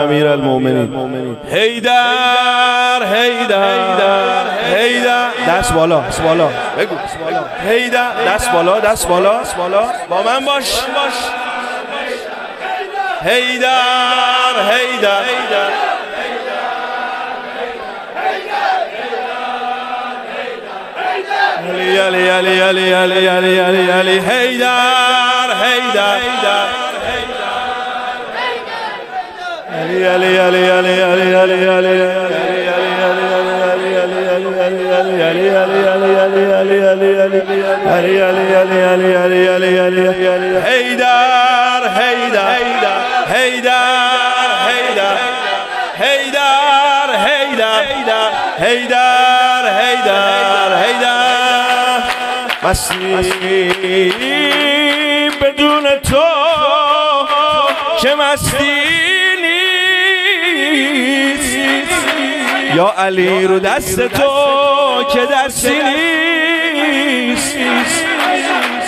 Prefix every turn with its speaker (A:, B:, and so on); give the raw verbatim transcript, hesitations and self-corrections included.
A: امیر المؤمنین. حیدر حیدر حیدر، دست بالا دست بالا بگو، حیدر، دست بالا دست بالا دست بالا، با من باش. حیدر حیدر علی علی علی علی علی علی علی علی حیدر حیدر علی علی علی علی علی علی علی حیدر حیدر حیدر حیدر حیدر حیدر حیدر حیدر حیدر مستی بدون تو که مستی نیست، یا علی رو دست تو که دستی نیست.